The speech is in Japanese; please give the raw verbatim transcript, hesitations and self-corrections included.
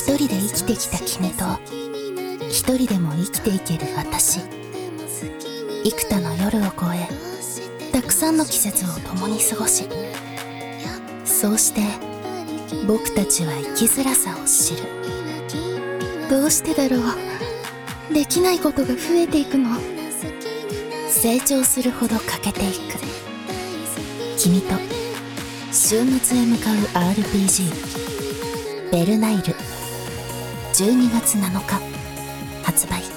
一人で生きてきた君と一人でも生きていける私、幾多の夜を越えたくさんの季節を共に過ごし、そうして僕たちは生きづらさを知る。どうしてだろう、できないことが増えていくの。成長するほど欠けていく君と週末へ向かう アールピージー ベルナイル、じゅうにがつなのか発売。